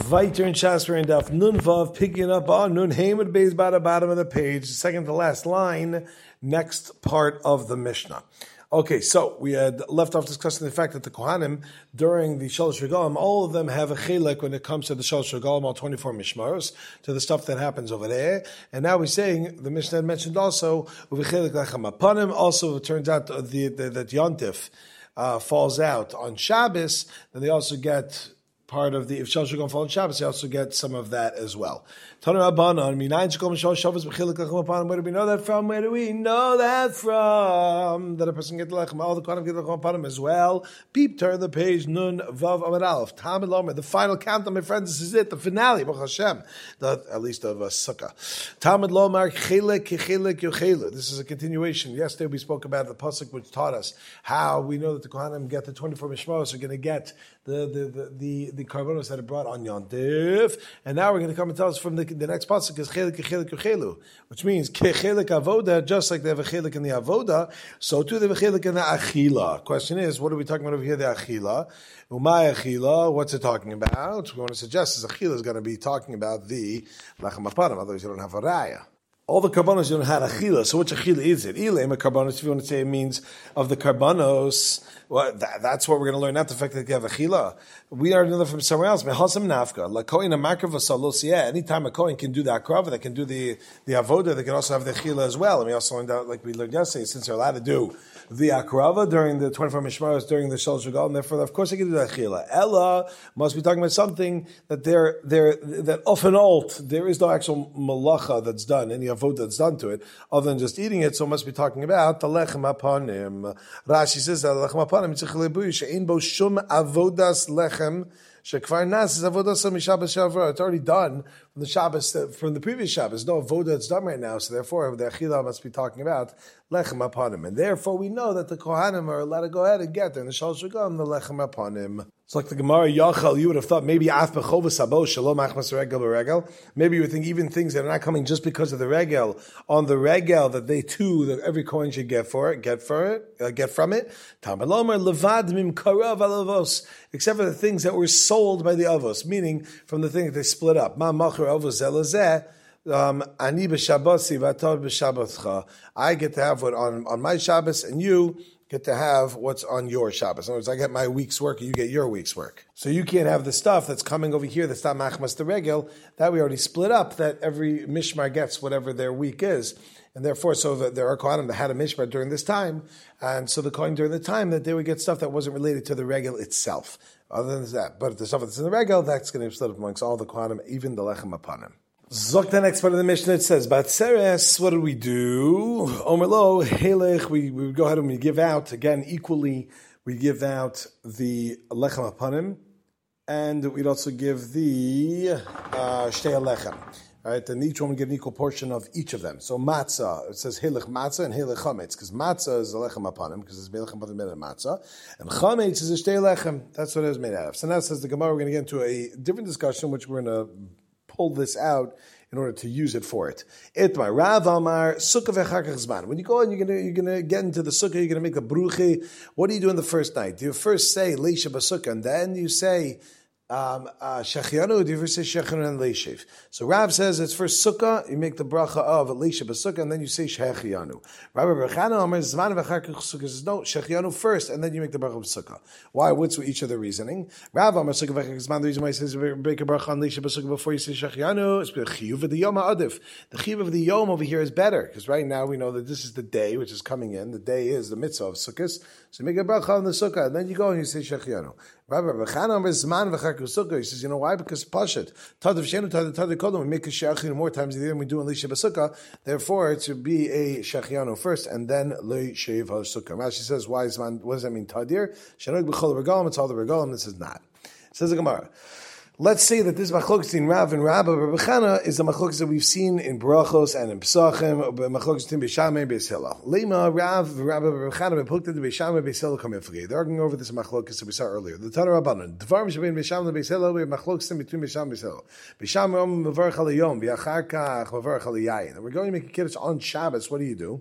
Weiter in Shasper and Daf Nun Vav, picking up on Nun Hamed Beis by the bottom of the page, second to last line, next part of the Mishnah. Okay, so we had left off discussing the fact that the Kohanim, during the Shalosh Regalim, all of them have a chilek when it comes to the Shalosh Regalim, all 24 Mishmaros, to the stuff that happens over there. And now we're saying, the Mishnah had mentioned also, Uvechilek Lechem Apanim, also it turns out that Yontif falls out on Shabbos, then they also get part of the, if Shalosh Regalim fall on Shabbos, they also get some of that as well. Where do we know that from? Where do we know that from? That a person get the lechem, all the Kohanim get the lechem upon him as well. Peep, turn the page, Nun, Vav, Amar Aleph, Tamid Lomer, the final countdown, my friends, this is it, the finale, Baruch Hashem, at least of a sukkah. Tamid Lomer, Chelek, Chelek, Yochelu. This is a continuation. Yesterday we spoke about the pasuk which taught us how we know that the Kohanim get the 24 Mishmaros, are going to get the karbonos that are brought on Yom Tov, and now we're going to come and tell us from the next pasuk is chelik chelik uchelu, which means chelik avoda, just like they have a chelik in the avoda, so too they have a chelik in the achila. Question is, what are we talking about over here? The achila, umay achila. What's it talking about? We want to suggest is achila is going to be talking about the lachem aparim. Otherwise, you don't have a raya. All the karbanos you don't have achila. So which achila is it? Ilem a karbanos. If you want to say it means of the karbanos, well, that's what we're going to learn. Not the fact that you have achila. We are another from somewhere else. Mehasam nafka la kohen a makrav salos. Yeah, anytime a kohen can do the akrav, they can do the avoda. They can also have the achila as well. And we also learned out, like we learned yesterday, since they're allowed to do the akrava during the 24 mishmaros during the shalosh regal, and therefore, of course, they can do the achila. Ella must be talking about something that that often alt there is no actual malacha that's done, any avoda that's done to it, other than just eating it. So it must be talking about the lechem apanim. Rashi says that lechem apanim it's a chilebuy she'ein bo shum avodas lechem. It's already done from the Shabbos, from the previous Shabbos. No avoda that's done right now, so therefore the achila must be talking about lechem apanim, and therefore we know that the Kohanim are allowed to go ahead and get there in the Shalosh Regalim the lechem apanim. It's like the Gemara Yachal. You would have thought maybe af bechova sabo shalom achmas regel beregel. Maybe you would think even things that are not coming just because of the regel on the regel that they too that every Kohen should get from it. Tamalomer levad mim karav alavos, except for the things that were sold by the avos, meaning from the thing that they split up. Ma machar avos zelazeh. Ani b'shabbos v'atad b'shabbatcha. I get to have what on my Shabbos, and you get to have what's on your Shabbos. In other words, I get my week's work, and you get your week's work. So you can't have the stuff that's coming over here that's not machmas the regel, that we already split up, that every mishmar gets whatever their week is. And therefore, so that there are Kohanim that had a mishmar during this time, and so the Kohen during the time that they would get stuff that wasn't related to the regel itself. Other than that, but the stuff that's in the regel, that's going to be split up amongst all the Kohanim, even the lechem apanim. Zok, the next part of the Mishnah, it says, Batseres, what did we do? Omer lo, helech, we would go ahead and we give out, again, equally, we give out the lechem apanim, and we'd also give the shtei lechem. All right, then each one we get an equal portion of each of them. So matzah, it says helech matzah and helech chametz, because matzah is a lechem apanim, because it's lechem apanim made of matzah, and chametz is a shtei lechem. That's what it is made out of. So now it says the Gemara, we're going to get into a different discussion, which we're going to pull this out in order to use it for it. Itmar Rav Amar Sukkah v'chakach zman. When you go and you're gonna get into the sukkah, you're gonna make a bruchi. What do you do in the first night? Do you first say leisha b'sukkah, and then you say Shechianu, do you first say Shechianu and Leishiv? So Rav says it's first Sukkah, you make the bracha of Leisha b'Sukkah, and then you say Shechianu. Rabbi Berchana Omer Zman v'chakach Sukkah says no, Shechianu first, and then you make the bracha of Sukkah. Why? What's each of the reasoning? Rav Omer Sukkah v'chakach Zman. The reason why he says make a bracha on Leisha b'Sukkah before you say Shechianu is the chiyuv of the Yom Ha'adif. The chiyuv of the Yom over here is better, because right now we know that this is the day which is coming in. The day is the mitzvah of Sukkot. So make a bracha on the Sukkah, and then you go and you say Shechianu. Rabbi Berchana Omer Zman v'chakach Sukkah. He says, you know why? Because Pashat. Tadav Shenu, Tadav Kodom, we make a Shechianu more times than we do in Leisha b'Sukkah. Therefore, it should be a Shechianu first, and then Leishiv HaSukkah. Rashi says, why is man, what does that mean? Tadir? Shenog b'chol regalim, it's all the regalim. This is not. Says the Gemara. Let's say that this machlokes in Rav and Rabbi Berchana is the machlokes that we've seen in Brachos and in Pesachim, machlokes in Beishamai and Beis Hillel. Lema Rav Rabbi Berchana bepukta the Beishamai and Beis Hillel come in for you. They're arguing over this machlokes that we saw earlier. The Tanur Rabbanan. Dvarim shebein Beishamai and Beis Hillel. We have machlokes in between Beishamai and Beis Hillel. Beishamai Yom mevarach al Yom v'achar kach mevarach al Yayin. We're going to make a kiddush on Shabbos. What do?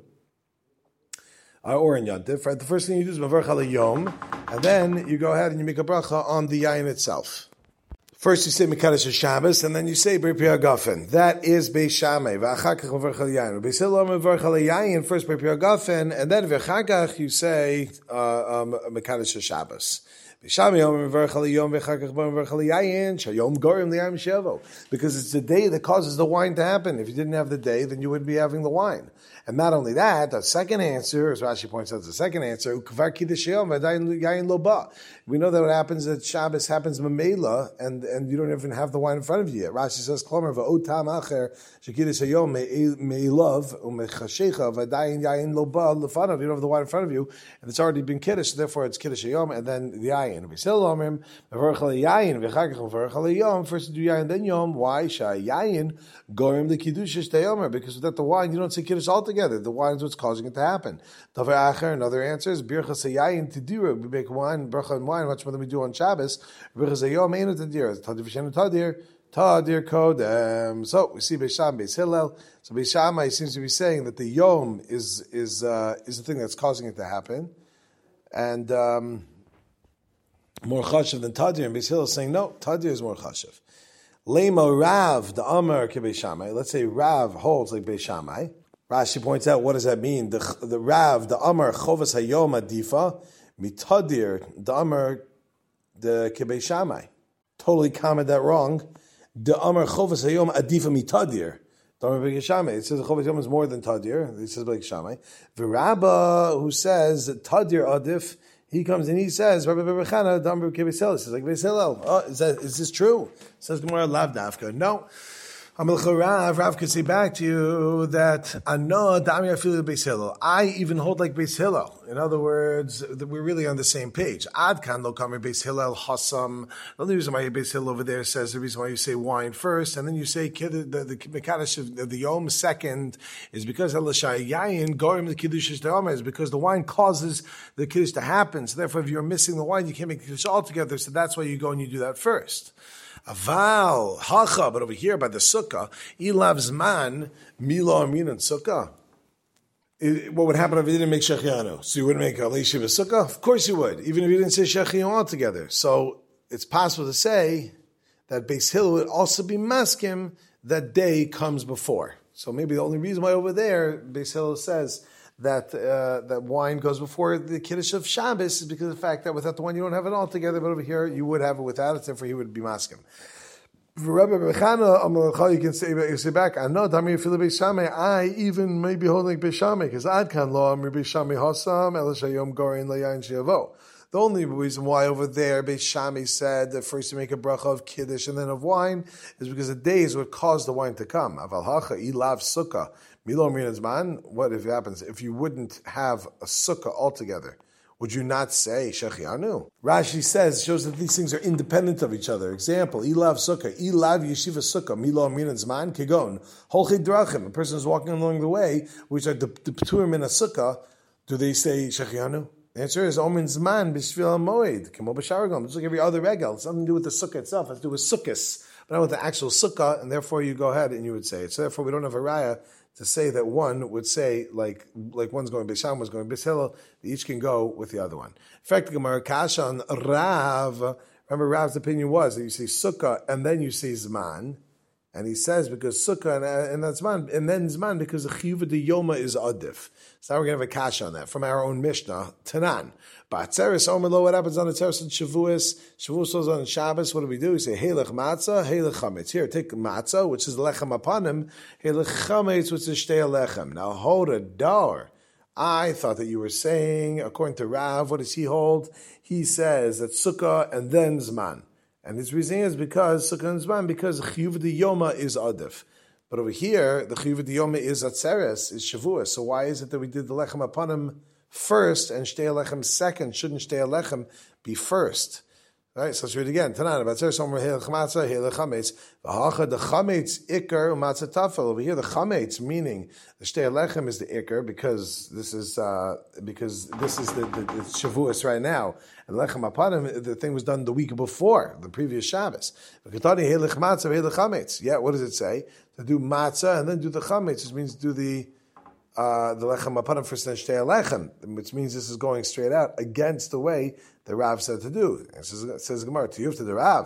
Or in Yontif, right? The first thing you do is mevarach al Yom, and then you go ahead and you make a bracha on the Yayin itself. First you say Mekadosh Shabbos, and then you say B'rei Pri Hagafen. That is Beis Shammai. V'achar kach mevarch al yayin. Beis Hillel mevarch al yayin, first B'rei Pri Hagafen, and then v'achar kach you say Mekadosh Shabbos. Beis Shammai mevarch al yom, v'achar kach mevarch al yayin, shayom gorim liyam shevo. Because it's the day that causes the wine to happen. If you didn't have the day, then you wouldn't be having the wine. And not only that, the second answer, as Rashi points out, the second answer, Ukvar Kiddush Yom V'adayin Yayin Lo Ba. We know that what happens at Shabbos happens Mamela, and you don't even have the wine in front of you yet. Rashi says, Klomer V'od Tam Acher Shekiddush Yom Me'ilov U'mechashecha V'adayin Yayin Lo Ba Lefanav. You don't have the wine in front of you, and it's already been Kiddush, therefore it's Kiddush Yom, and then the Yayin. V'sil Omrim V'varch Al Yayin V'chakach V'varch Al Yom. First you do Yayin, then Yom. Why? Shai Yayin Gorim the Kiddush Shtei Omer. Because without the wine, you don't say Kiddush altogether. The wine is what's causing it to happen. Another answer is birchas hayayin tidira. We make wine, bracha and wine much more than we do on Shabbos. Birchas hayom ain't tidira. Tadir v'shenu tadir kodem. So we see Beis Shammai, Beis Hillel. So Beis Shammai seems to be saying that the yom is the thing that's causing it to happen, and more chashav than tadir. And Beis Hillel is saying no, tadir is more chashav. Lema Rav the Amar ke Beis Shammai. Let's say Rav holds like Beis Shammai. Rashi points out, what does that mean? The Rav, the Amar, Chovas Hayom Adifa, Mitadir, the Amar, the Kebei Shammai. Totally commented that wrong. The Amar, Chovas Hayom Adifa Mitadir. The Amar Kebei Shammai. It says the Chovas Hayom is more than Tadir. It says Kebei Shammai. The Rabba, who says Tadir Adif, he comes and he says, Rabbi Bechana, the Amar Kebei Hillel. He says, like Beis Hillel. Is this true? Says Gemara Lav Dafka. No. Rav could say back to you that I even hold like Beis Hillel. In other words, we're really on the same page. Ad kan lo kamer Beis Hillel hasam. The only reason why Beis Hillel over there says the reason why you say wine first and then you say the mekadosh of the yom second is because elashai yayin gorim the kiddush is because the wine causes the kiddush to happen. So therefore, if you're missing the wine, you can't make the kiddush altogether. So that's why you go and you do that first. Aval hacha, but over here by the sukkah, ilav zman milo aminan sukkah. What would happen if you didn't make shechianu? So you wouldn't make a leishiva sukkah? Of course you would, even if you didn't say shechianu altogether. So it's possible to say that Beis Hillel would also be maskim that day comes before. So maybe the only reason why over there Beis Hillel says that wine goes before the Kiddush of Shabbos is because of the fact that without the wine you don't have it all together, but over here you would have it without it, therefore he would be maskim. For Rabbi Bechana, you can say back, I know, I even may be holding Beis Shammai, because Ad kan lo Amir Beis Shammai Hasam, El Shayom Gorin Layayin Sheavo. The only reason why over there Beis Shammai said that first you make a bracha of Kiddush and then of wine is because the days would cause the wine to come. Aval hacha ilav sukkah. Milo Mirazman, what if it happens? If you wouldn't have a sukkah altogether, would you not say Shechianu? Rashi shows that these things are independent of each other. Example, Ilav sukkah, Ilav yeshiva sukkah, Milo Mirazman, Kegon, Holchid Drachim. A person is walking along the way, which are the Pturim in a sukkah, do they say Shechianu? The answer is Omin Zman B'Shvil HaMoed, Kemo B'Sharagom. It's like every other regel. It's nothing to do with the sukkah itself. It has to do with sukkahs, but not with the actual sukkah, and therefore you go ahead and you would say it. So therefore we don't have a raya to say that one would say, like one's going Beis Shammai, one's going Beis Hillel, each can go with the other one. In fact, the Gemara Kasha on Rav, remember Rav's opinion was that you say sukkah and then you say zman, and he says because sukkah and that's zman, and then zman because the chiyuv de yoma is adif. So now we're going to have a kasha on that from our own Mishnah, Tanan. Ba'atzeres omelo, what happens on the Tzeres and Shavuos? Shavuos goes on Shabbos, what do? We say, Heilech matzah, Heilech chametz. Here, take matzah, which is lechem apanim, Heilech chametz, which is shtei lechem. Now, hold a door. I thought that you were saying, according to Rav, what does he hold? He says that sukkah and then zman. And his reasoning is because sukkah and zman, because chiyuv de yoma is adif. But over here, the chiyuv de yoma is atzeres, is shavuos. So why is it that we did the lechem apanim first and shtei lechem second? Shouldn't shtei lechem be first? Right, so let's read it again. Tanan, Batzer Somer Heilech Matzah, Heilech Chametz. V'hacha the Chametz Iker u'Matzah Tafel. Over here, the Chametz, meaning the Shtei Lechem is the Iker because this is the Shavuos right now, and Lechem Apanim, the thing was done the week before, the previous Shabbos. V'katani Heilech Matzah, Heilech Chametz. Yeah, what does it say? To do Matzah and then do the Chametz, which means do the Lechem Apanim first and Shtei Lechem, which means this is going straight out against the way the Rav said to do. It says Gemara, to you to the Rav.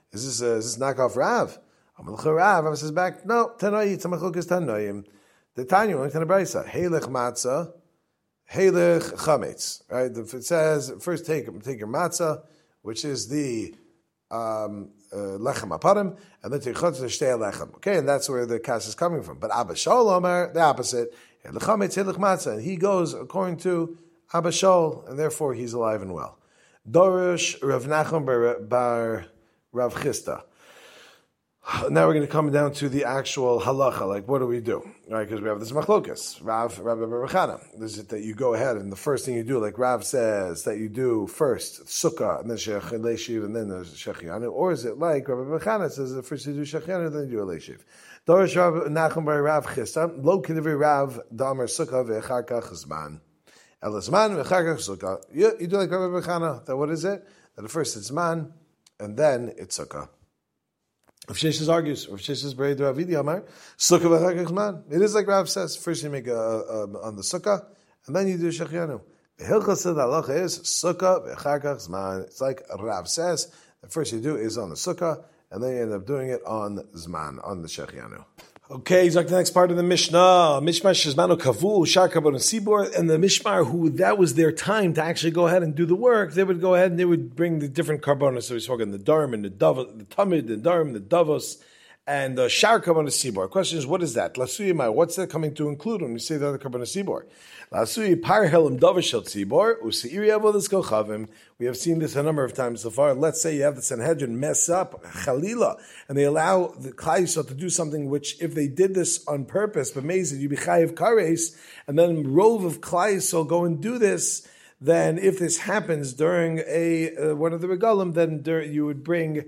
Is this knockoff Rav? Rav says back, no, Tanoi, it's a machlokas Tanoim. The Tanya, we're going to Brisa. Heilich matzah, heilich chametz. Right? It says, first take your matzah, which is the lechem aparim, and then take chutz shtei lechem. Okay, and that's where the kas is coming from. But Abba Shaul Omer, the opposite, heilich chametz, heilich matzah, and he goes according to Abba Shaul, and therefore he's alive and well. Dorish Rav Nachum bar Rav Chisda. Now we're going to come down to the actual halacha, like what do we do? Right, because we have this machlokas, Rabbi Chana. This is that you go ahead and the first thing you do, like Rav says, that you do first sukkah and then shech leishiv and then there's shechianu, or is it like Rabbi Chana says that first you do shechianu then you do a leishiv? Dorish Rav Nachum bar Rav Chisda, lo kidivri Rav damer sukkah ve'echar kach zman. Elazman ve'echar kach sukkah. You do like Rabbi Chana. That what is it? That at first it's man and then it's sukkah. Rav Sheshes argues, Rav Sheshes Bered Rav Idi Amar, Sukkah v'chakach zman. It is like Rav says, first you make on the Sukkah, and then you do Shechianu. The Hilchas of the halacha is Sukkah v'chakach zman. It's like Rav says, the first you do is on the Sukkah, and then you end up doing it on Zman, on the Shechianu. Okay, he's like the next part of the Mishnah. Mishmar Shizmano Kavu, Shar Karbon Sibor, and the Mishmar, who that was their time to actually go ahead and do the work, they would go ahead and they would bring the different Karbonos. So we're talking the Darm and the Davos, the Tamid, the Darm, the Davos, and the Shar Karbon Sibor. Question is, what is that? Lasuyimai, what's that coming to include when we say the other Karbon Sibor? Lasuyi Par Helam Davos Shel Sibor, Useiri Avodas Kochavim. We have seen this a number of times so far. Let's say you have the Sanhedrin mess up, Chalila, and they allow the Klal Yisrael to do something which, if they did this on purpose, but Mezid, you be Chayiv Kares, and then Rove of Klal Yisrael go and do this, then if this happens during one of the Regalim, then you would bring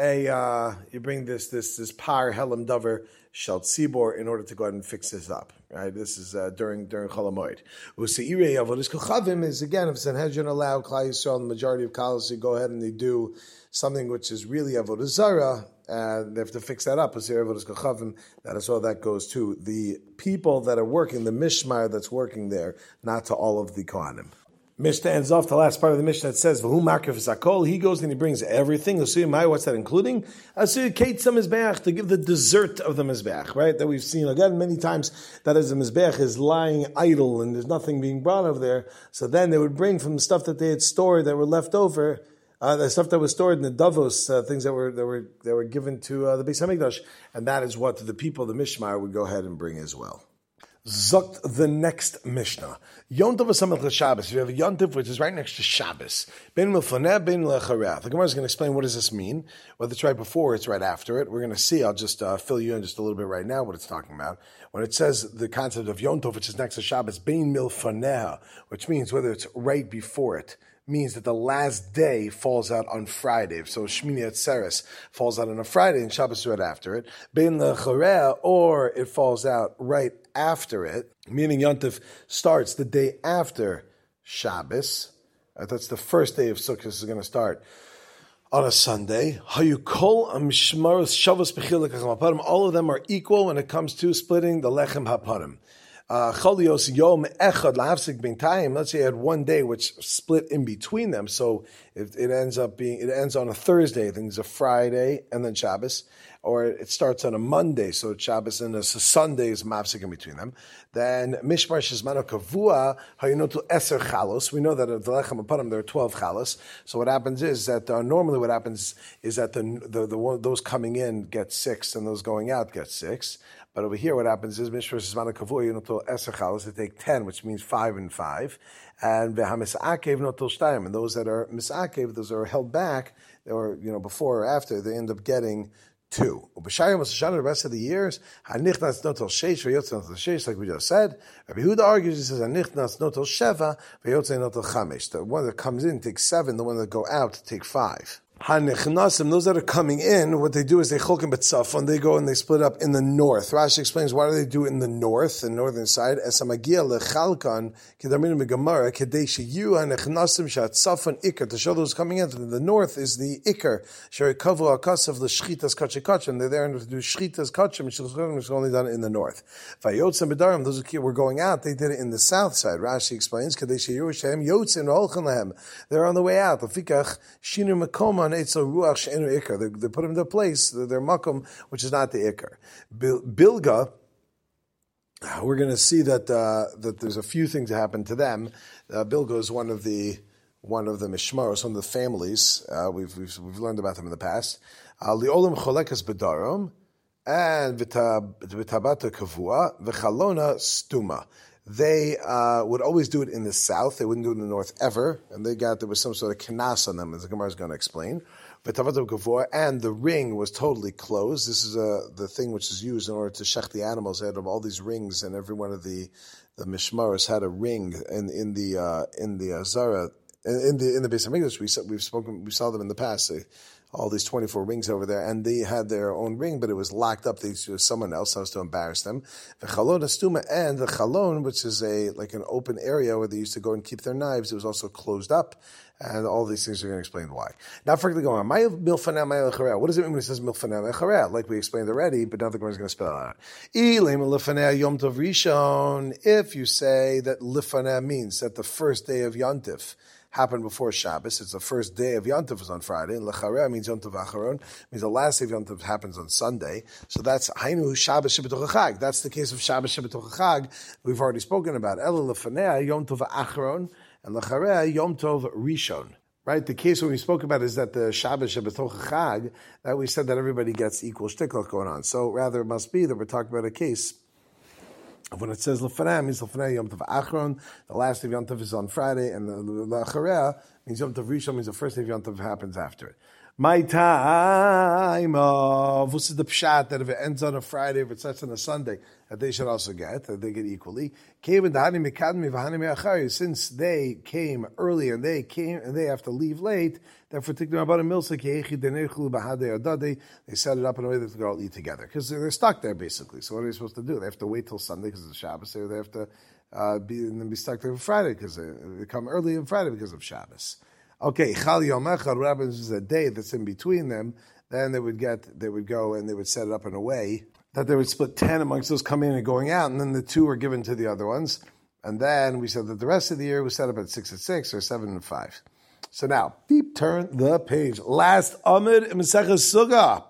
this Par Helam Davar Shel Tzibor in order to go ahead and fix this up. Right, this is during Chol HaMoed. Useirei Avodas Kochavim is again if Sanhedrin allow Klal Yisrael, the majority of Kalos, to go ahead and they do something which is really Avodah Zarah, and they have to fix that up. Useirei Avodas Kochavim. That is all that goes to the people that are working, the Mishmar that's working there, not to all of the Kohanim. Mishnah ends off the last part of the Mishnah that says, "V'hu makif zakol." He goes and he brings everything. What's that including? To give the dessert of the mizbeach, right? That we've seen again many times. That as the mizbeach is lying idle and there's nothing being brought over there. So then they would bring from the stuff that they had stored that were left over, the stuff that was stored in the Davos, things that were given to the Beis Hamikdash, and that is what the people, the Mishmar, would go ahead and bring as well. Zokt the next Mishnah. Yontiv Asamach Shabbos. You have a Yontiv which is right next to Shabbos. Ben Milfaneh, Ben Lecharev. The Gemara is going to explain what does this mean. Whether it's right before or it's right after it. We're going to see. I'll just fill you in just a little bit right now what it's talking about. When it says the concept of Yontiv, which is next to Shabbos, Ben Milfaneh, which means whether it's right before it, means that the last day falls out on Friday. So Shmini Atzeres falls out on a Friday and Shabbos right after it. Ben Lecharev, or it falls out right after it, meaning Yontif starts the day after Shabbos. That's the first day of Sukkot is going to start on a Sunday. All of them are equal when it comes to splitting the Lechem HaParim. Let's say you had one day which split in between them, so if it ends on a Thursday, I think it's a Friday and then Shabbos, or it starts on a Monday, so it's Shabbos and a Sunday is mafsik in between them. Then Mishmar Shizmano Kavua Hayinotu Eser Chalos. We know that at the Lechem HaParim there are 12 Chalos. So what happens is that normally what happens is that those coming in get 6 and those going out get 6. But over here, what happens is Mishmar Shizmano Kavua Hayinotu Eser Chalos. They take 10, which means 5 and 5, and V'Hamisakev Notul Shtayim. And those that are Misakev, those that are held back, or before or after, they end up getting 2. The rest of the years, like we just said, Rabbi Yehuda argues, he says, the one that comes in takes 7, the one that go out take 5. Those that are coming in, what they do is they cholkim b'tzafon, they go and they split up in the north. Rashi explains why do they do it in the north, the northern side. Esamagia lechalkan kedamin megamara kedei sheyu hanechnasim shatzafon ikar, to show those coming in. The north is the ikar sherikavu akasav l'shchitas kachikachim. They're there to do shchitas kachim, which is only done in the north. Vayotzim b'darim, those who were going out, they did it in the south side. Rashi explains kedei sheyu shem yotzim olchem lehem. They're on the way out. Lefikach shinu mekoman They put him in their place, their makom, which is not the ikar. Bilga, we're going to see that there's a few things that happen to them. Bilga is one of the mishmaros, one of the families. We've learned about them in the past. Liolam cholekas bedarom and v'tabata kavua v'chalona stuma. They would always do it in the south. They wouldn't do it in the north ever. And there was some sort of kanas on them, as the Gemara is going to explain. And the ring was totally closed. This is the thing which is used in order to shech the animals. They had all these rings, and every one of the mishmaros had a ring in the Zara, in the Beis Hamikdash. We saw them in the past. All these 24 rings over there, and they had their own ring, but it was locked up to someone else, so as to embarrass them. The chalon astuma, and the chalon, which is like an open area where they used to go and keep their knives, it was also closed up, and all these things are going to explain why. Now, frankly, going on, what does it mean when it says milfaneh mechareh? Like we explained already, but now the Gemara is going to spell it out. If you say that lifaneh means that the first day of Yontif happened before Shabbos. It's the first day of Yom Tov is on Friday, and Lechareh means Yom Tov Acharon, means the last day of Yom Tov happens on Sunday. So that's Hainu Shabbos Shebetoch Chag. That's the case of Shabbos Shebetoch Chag. We've already spoken about Ela Lefaneh Yom Tov Acharon and Lechareh Yom Tov Rishon. Right? The case when we spoke about is that the Shabbos Shebetoch Chag, that we said that everybody gets equal shtickle going on. So rather it must be that we're talking about a case when it says Lefaneh, means Lefaneh Yom Tov Achron, the last day of Yom Tov is on Friday, and the Lachareh means Yom Tov Rishon, means the first day of Yom Tov happens after it. My time of, this is the pshat, that if it ends on a Friday, if it starts on a Sunday, that they should also get, that they get equally. Since they came early and they have to leave late, therefore they set it up in a way that they all eat together. Because they're stuck there basically. So what are they supposed to do? They have to wait till Sunday because of Shabbos, or they have to be stuck there for Friday because they come early on Friday because of Shabbos. Okay, Chal Yom Echad, what happens is a day that's in between them, then they would go and they would set it up in a way that they would split 10 amongst those coming in and going out, and then the 2 were given to the other ones. And then we said that the rest of the year was set up at 6 and 6 or 7 and 5. So now, turn the page. Last Amid in Maseches Suga.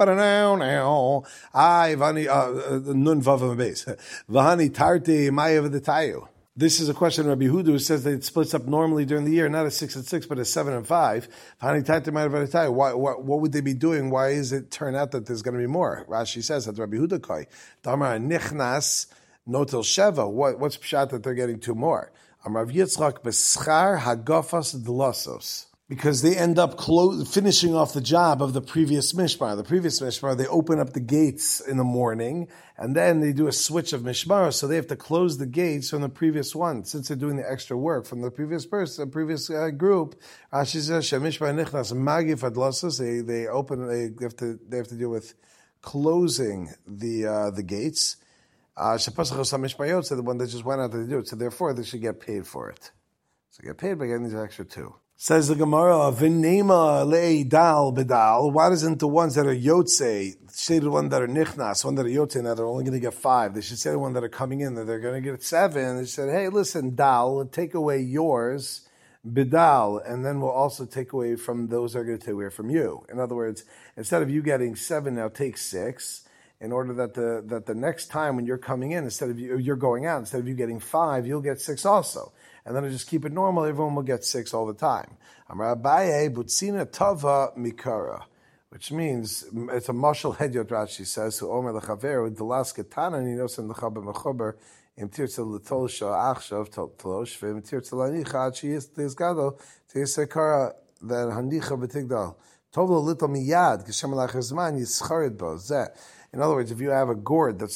Nun Vav Beis. Vahani Tarti Mayav the Tayu. This is a question of Rabbi Yehuda, who says that it splits up normally during the year, not as 6 and 6, but as 7 and 5. What would they be doing? Why does it turn out that there's going to be more? Rashi says that Rabbi Yehuda koi Damar Nichnas Notel Sheva. What's pshat that they're getting 2 more? Rav Yitzchak Beschar Hagafas Dlasos. Because they end up finishing off the job of the previous mishmar. The previous mishmar, they open up the gates in the morning, and then they do a switch of mishmar, so they have to close the gates from the previous one, since they're doing the extra work from the previous person, the previous group. Rashi says, "Shemishmar nichnas magif adlasos." They have to deal with closing the gates. Shepasachos hamishmariyot, so the one that just went out to do it. So therefore, they should get paid for it. So get paid by getting these extra 2. Says the Gemara, V'nema le'dal bedal. Why doesn't the ones that are yotze say the one that are nichnas, one that are yotze, now they're only going to get 5? They should say the one that are coming in that they're going to get 7. They said, hey, listen, dal, take away yours, bedal, and then we'll also take away from those that are going to take away from you. In other words, instead of you getting 7, now take 6. In order that the next time when you're coming in, instead of you're going out, instead of you getting 5, you'll get 6 also. And then I just keep it normal, everyone will get 6 all the time. Amar Abaye, Butzina Tava Mikara, which means, it's a mashal hedyot, Rashi says, who Omer Lechaver, Delas Ketana, Ninos and Lechaber Mechober, Im Tirtza Letolsha, Achshav, Tolosh, Vim Tirtza Lanicha, Chi is Tizgado, Tisekara, then Hanicha Betigdal. Tovlo Little Miyad, Kishem Lachazman, Yischarid Bo, Zeh. In other words, if you have a gourd that's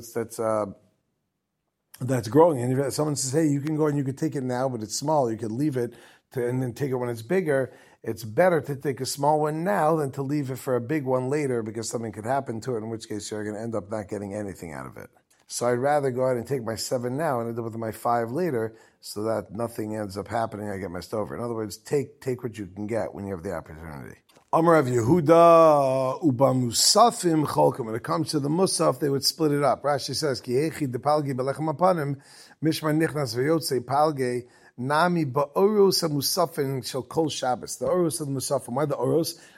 growing, and if someone says, hey, you can go and you can take it now, but it's small, you can leave it and then take it when it's bigger, it's better to take a small one now than to leave it for a big one later because something could happen to it, in which case you're going to end up not getting anything out of it. So I'd rather go ahead and take my 7 now and end up with my 5 later so that nothing ends up happening, I get messed over. In other words, take what you can get when you have the opportunity. Amar Rav Yehuda uba musafim cholkim. When it comes to the musaf, they would split it up. Rashi says, Ki hechi de palge belechem apanim, mishmar nichnas v'yotze palge, nami ba'oros ha-musafim shel kol Shabbos. The oros of the musafim. Why the oros?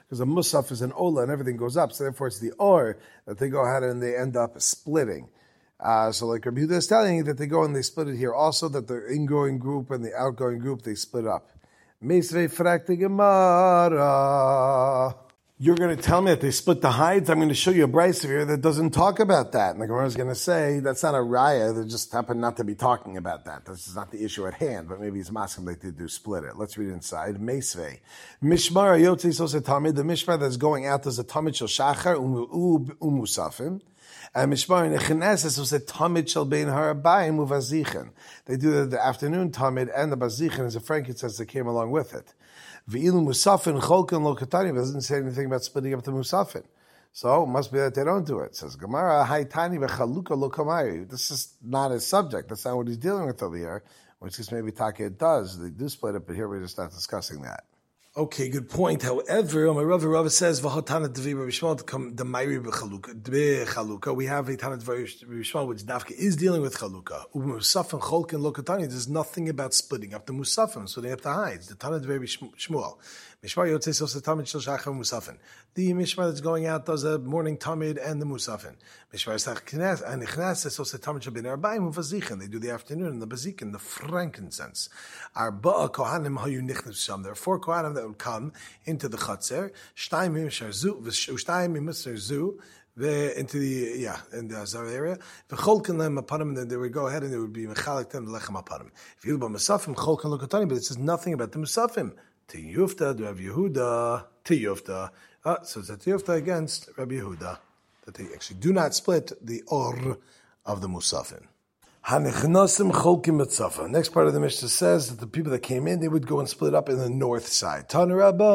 because a musaf is an ola and everything goes up, so therefore it's the or that they go ahead and they end up splitting. So like Rabbi Yehuda is telling you that they go and they split it here also, that the ingoing group and the outgoing group, they split up. Meisvei frak the Gemara. You're going to tell me that they split the hides? I'm going to show you a brayso here that doesn't talk about that. And the Gemara is going to say, that's not a raya, they just happen not to be talking about that. This is not the issue at hand, but maybe it's maskim like they do split it. Let's read inside. Meisvei. Mishmar ayotzi sose tamid, the mishmar that's going out is a tamid shel shachar umusafim. And Mishmar Nechineses was a tamid shel bein harabayim uvazichen. They do the afternoon tamid and the bazichen as a frankincense that came along with it. V'ilu musafin cholken lo katani, but it doesn't say anything about splitting up the musafin. So it must be that they don't do it. It says Gemara haytani v'chaluka lo kamari. This is not his subject. That's not what he's dealing with over here. Which is maybe Taka it does. They do split it, but here we're just not discussing that. Okay, good point. However, my Rava says v'hatana d'vi Rabbi Shmuel come the Mayri b'chaluka. We have a Tana d'vi Rabbi Shmuel which Dafka is dealing with chaluka. U'musafim cholken lo katani. There's nothing about splitting up the musafim, so they have to hide. The Tana d'vi Rabbi Shmuel. Mishmar yotzei sos tamid shel shachar musafin. The mishmar that's going out does a morning tamid and the musafin. Mishmar sachkines and ichnas sos tamid shel ben arbaim uvazichen. They do the afternoon and the bazikin, the frankincense. Arba'a kohanim hayu nichnas sham. There are 4 kohanim that would come into the chatzer. Shtayim mimshar zu v'shtayim mimshar zu. Into the in the Azar area. V'cholken lehem apanim, then they would go ahead and they would be mechalik them lechem apanim. If you look at musafim cholken lokatani, but it says nothing about the musafim. Tiyufta, do Rabbi Yehuda, Tiyufta. So it's a Tiyufta against Rabbi Yehuda, that they actually do not split the or of the musafin. Hanichnasim cholkim mitzafa. Next part of the Mishnah says that the people that came in, they would go and split up in the north side. Tan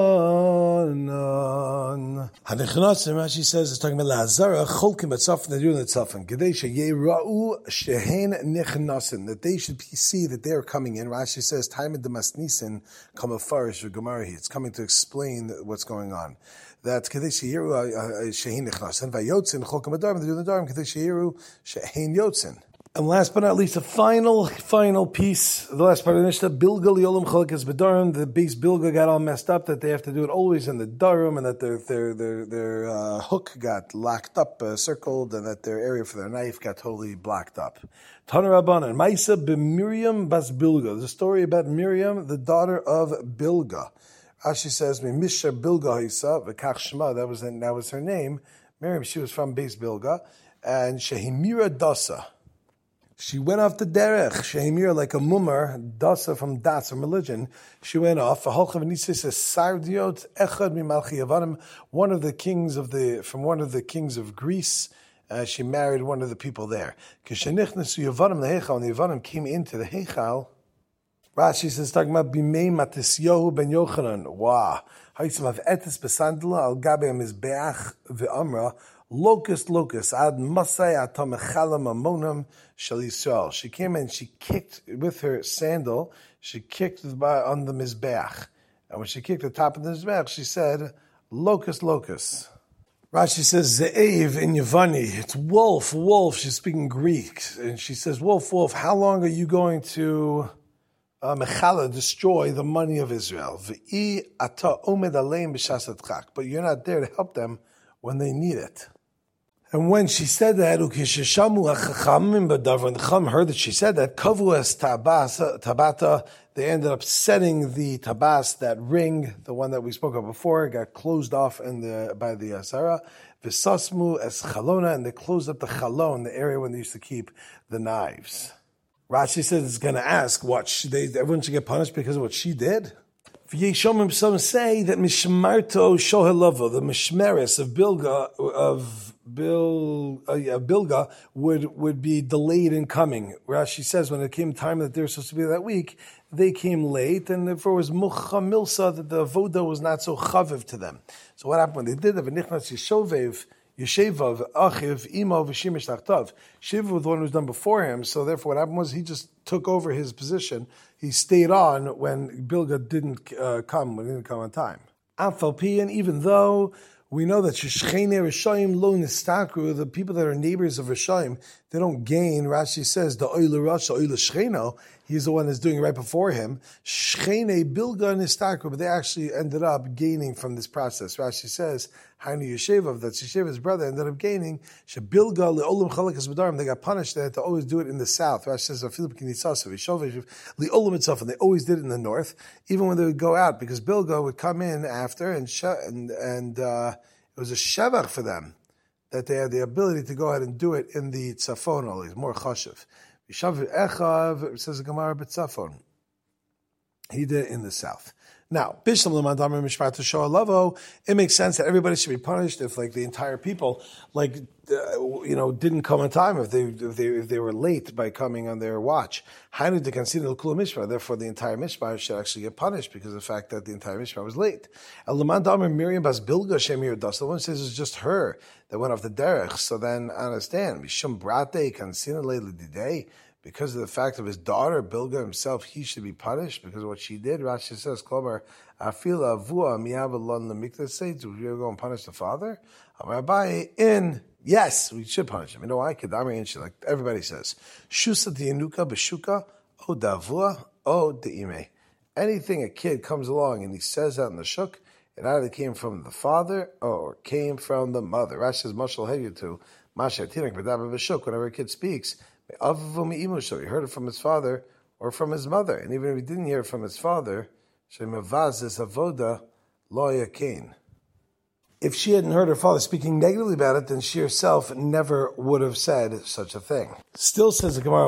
Rabbanan. Hanichnasim, Rashi says, it's talking about Lazara, cholkim mitzafa, they're doing the tzafin. Gedei sheyera'u shehen nichnasim, that they should see that they're coming in. Rashi says, time of the masnisin, kamafarish or gemarahi. It's coming to explain what's going on. That Kedei Shehiru Shehin Nichnasin, Vayotzin Cholkim Adarim, they do the Darim, Kedei Shehiru Shehin Yotzin. And last but not least, the final piece, the last part of the Mishnah, Bilga Liolam Chalakas B'Darim, the base Bilga got all messed up, that they have to do it always in the Darim, and that their hook got locked up, circled, and that their area for their knife got totally blocked up. Tana Rabbanan, Maisa b'Miriam bas Bilga. There's a story about Miriam, the daughter of Bilga. Rashi says, Misha Bilga Hisa, V'kach Shema, that was her name. Miriam, she was from base Bilga, and Shehimira Dasa. She went off the derech, Shehimira, like a mummer, Dasa from Das, from religion. She went off. One of the kings of Greece. She married one of the people there. When the Yavanim came into the Heichal, Rashi says, talking about Bimei Matisyahu ben Yochanan. Wow. Haitzim of etis besandla al gabe mizbeach ve'amra. Locust, ad masay atamechala mamonam shel Yisrael. She came in, she kicked with her sandal, she kicked on the mizbeach. And when she kicked the top of the mizbeach, she said, locust. Rashi says, Ze'ev in Yavani. It's wolf. She's speaking Greek. And she says, wolf, how long are you going to mechala, destroy the money of Israel? V'i ata omed aleim b'shas adchak. But you're not there to help them when they need it. And when she said that, when the Chacham heard that she said that, kavu es tabata, they ended up setting the tabas, that ring, the one that we spoke of before, got closed off by the Asara. V'sasmu es chalona, and they closed up the chalon, the area when they used to keep the knives. Rashi says it's going to ask everyone should get punished because of what she did. Some say that Mishmarto Shohelava, the Mishmeres of Bilga would be delayed in coming. Rashi says when it came time that they were supposed to be that week, they came late, and therefore it was Mucha Milsa, that the Avoda was not so chaviv to them. So what happened when they did that? V'nichnas Yeshevav, Achiv, Imo, V'shimish Tachtav. Shiva was the one who was done before him, so therefore what happened was he just took over his position. He stayed on when Bilga didn't come on time. Afalpi, and even though we know that Sheshchene Rishayim lo nistakru, the people that are neighbors of Rishayim, they don't gain. Rashi says the oil rasha, oil shcheno. He's the one that's doing it right before him. Shchene bilga nistakru, but they actually ended up gaining from this process. Rashi says, Hainu Yeshevav, that Yesheva's brother ended up gaining. Shebilga leolam chalakas b'darim. They got punished. They had to always do it in the south. Rashi says, Philip kinitzasav yishovish leolam itself, and they always did it in the north, even when they would go out, because Bilga would come in after, and it was a shevach for them that they had the ability to go ahead and do it in the tzafon, always more chashiv. Yishav echav, says the Gemara b'tzafon. He did it in the south. Now, it makes sense that everybody should be punished if, like, the entire people, didn't come on time, if they were late by coming on their watch. Therefore, the entire mishpah should actually get punished because of the fact that the entire mishpah was late. The one says it's just her that went off the derech. So then, understand, because of the fact of his daughter, Bilga himself, he should be punished because of what she did. Rashi says, Klobar, Afila Avua Miavalon Lamikta says, would you go and punish the father? Yes, we should punish him. You know why? Kedamri and like everybody says. Shusa Dianuka Beshuka, O Davua, O Deime. Anything a kid comes along and he says that in the shuk, it either came from the father or came from the mother. Rashi says, Mashal Hevitu, Masha Tinak Bedaba Beshuk, whenever a kid speaks, he heard it from his father or from his mother. And even if he didn't hear it from his father, if she hadn't heard her father speaking negatively about it, then she herself never would have said such a thing. Still says the Gemara,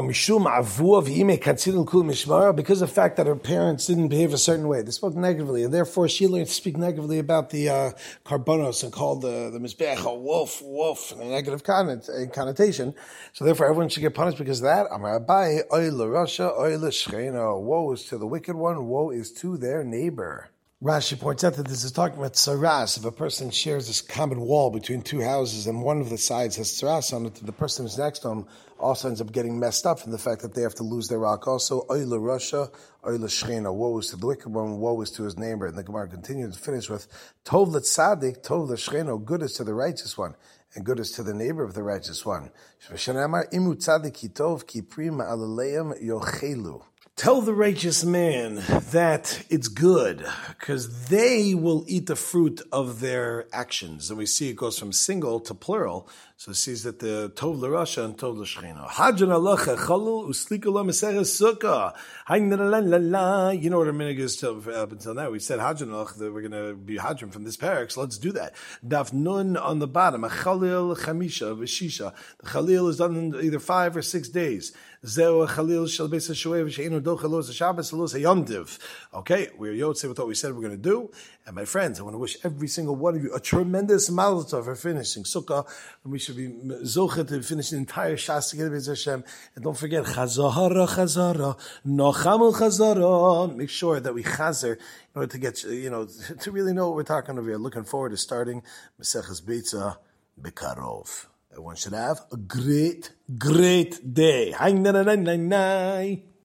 because of the fact that her parents didn't behave a certain way, they spoke negatively, and therefore she learned to speak negatively about the karbonos and called the mizbech a wolf, in a negative connotation. So therefore everyone should get punished because of that. Woe is to the wicked one, woe is to their neighbor. Rashi points out that this is talking about tsaras. If a person shares this common wall between two houses and one of the sides has tsaras on it, the person who's next to him also ends up getting messed up from the fact that they have to lose their rock. Also, oila rasha, oila shchena, woe is to the wicked one, woe is to his neighbor. And the Gemara continues to finish with tov l'tzadik, tov l'shchena, good is to the righteous one, and good is to the neighbor of the righteous one. Imu tzadik kitov ki prima alaleim yochelu. Tell the righteous man that it's good, because they will eat the fruit of their actions. And we see it goes from single to plural. So it sees that the Tov l'Rasha and Tov l'Shchina. Hadran alacha chalul usliku la meseres sukkah. You know what our minhag is up until now. We said Hadran alach, that we're going to be Hadran from this parak, so let's do that. Daf nun on the bottom. A chalil chamisha v'shisha. The chalil is done in either 5 or 6 days. Zeu chalil shel beis hashuev she'enu docha lo Shabbos lo yomtiv. Okay, we're Yotzei with what we said we're going to do. And my friends, I want to wish every single one of you a tremendous mazel tov for finishing Sukkah. And we should be zochet to finish the entire Shas together with Hashem. And don't forget, chazara, nochamu chazara. Make sure that we chazer in order to get, to really know what we're talking over here. Looking forward to starting Maseches Beitza Bekarov. Everyone should have a great, great day.